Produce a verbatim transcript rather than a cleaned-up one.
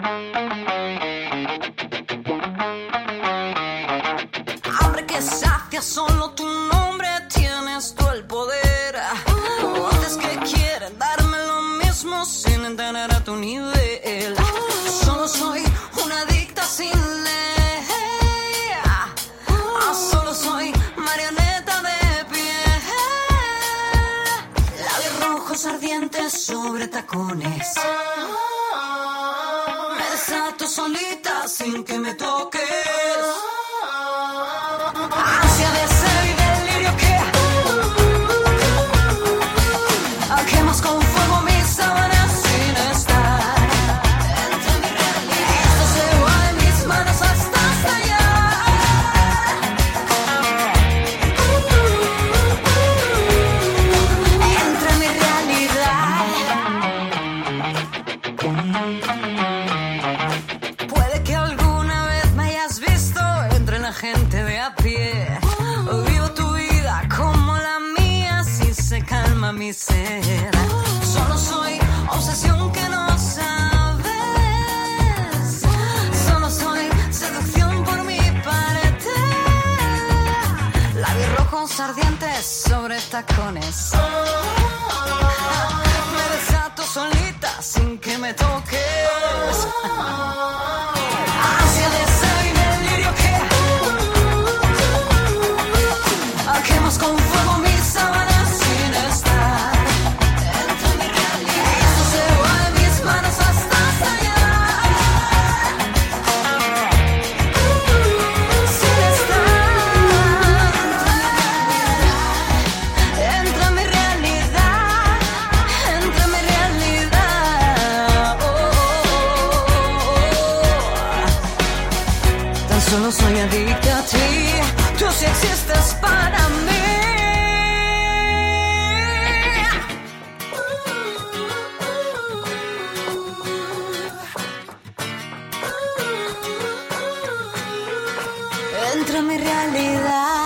Hambre que sacia solo tu nombre, tienes tú el poder. Voces que quieren darme lo mismo sin entender a tu nivel. Solo soy una adicta sin ley. Ah, solo soy marioneta de piel. Labios rojos ardientes sobre tacones. Me desato solita sin que me toques. Ansia de ser y delirio que quemas con fuego mis sábanas sin estar. Entre mi realidad, esto se va de mis manos hasta estallar. Entre mi realidad. Puede que alguna vez me hayas visto entre la gente de a pie. Vivo tu vida como la mía, si se calma mi ser. Solo soy obsesión que no sabes. Solo soy seducción por mi parte. Labios rojos ardientes sobre tacones. Me desato solita sin que me toques. Ansia de ser y delirio que quemas con fuego mis sábanas sin estar. Entre mi realidad, esto se va de mis manos hasta estallar. Sin estar. Entre mi realidad, entre mi realidad. Oh, oh, oh. Tan solo soy adicta a ti. Tú sí existes para mí. Entra en mi realidad.